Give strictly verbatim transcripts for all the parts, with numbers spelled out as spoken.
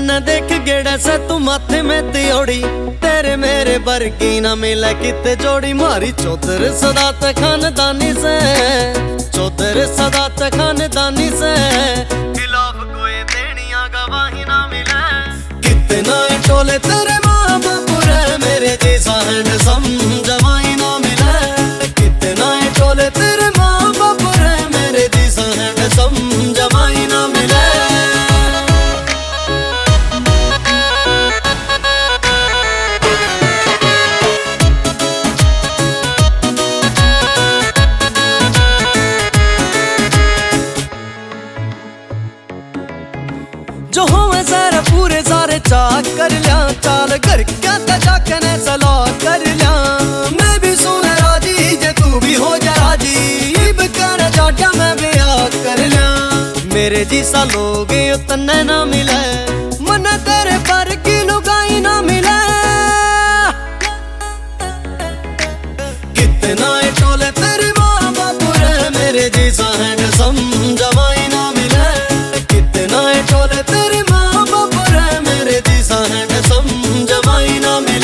मन देख गेड़ा से तू माथे में त्योड़ी, तेरे मेरे बरकी न मिले किते जोड़ी। मारी चौधर सदा ते खानदानी से, चौधर सदा ते खानदानी से, खिलाफ कोई देनिया गवाही ना मिले। कितना टोले तेरे माँ बापू रे, मेरे जैसा हैंडसम जवाई ना मिले। कितना टोले तेरे माँ बापू रे, मेरे जैसा हैंडसम जवाई ना मिले। जो होवे सारे पूरे सारे चाक कर लिया, चाल घर क्या जाके ने सलाह कर लिया। मैं भी सुन राजी जे तू भी हो जा राजी, इब कर जाटा मैं ब्याह कर लिया। मेरे जैसा लोग उतने ना मिले, मन तेरे पर की लुगाई ना मिले। कितना टोले तेरे माँ बापू रे, मेरे जैसा हैंडसम जवाई ना मिले। कितना टोले तेरे माँ बापू रे, मेरे जैसा हैंडसम जवाई ना मिले।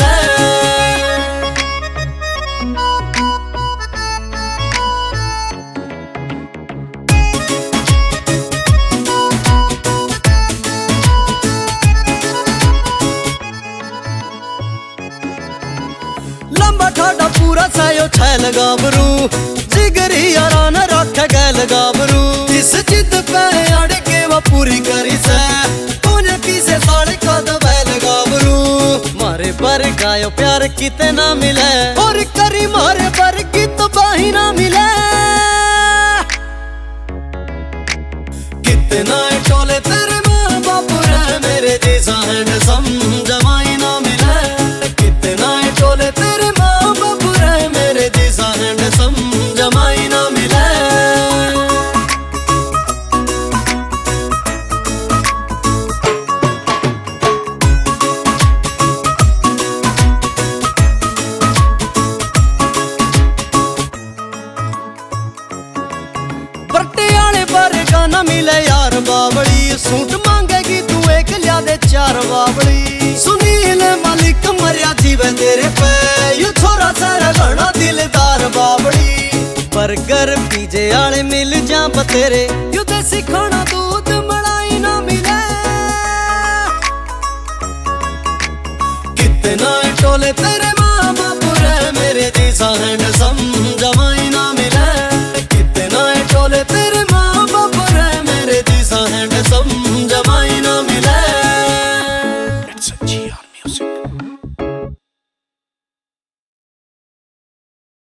लंबा ठाडा पूरा सायो छैल गाबरू, जिगरी यारा न रख गैल गाबरू। जिस जिद पे अड़ के वो पूरी करी से, तूने पीछे साड़ का दबैल गाबरू। मारे पर गायो प्यार किते ना मिले, और करी मारे पर की तबाही ना मिले। कितना टोले तेरे माँ बापू रे, मेरे जैसा हैंडसम जवाई ना मिले। कितना टोले तेरे माँ बापू रे, मेरे जैसा हैंडसम जवाई ना मिले। पटियाले पर गाना मिले यार बावली, सूट मांगेगी तू एक लिया दे चार बावली। सुनील मालिक मरिया जीवे तेरे पे, यू छोरा सारा घना दिलदार बावली। बर्गर पीजे आले मिल जा बतेरे, यू देसी खाना दूध मलाई ना मिले। कितना टोले तेरे माँ बापू रे, मेरे जैसा हैंडसम जवाई ना मिले। कितना टोले तेरे माँ बापू रे, मेरे जैसा हैंडसम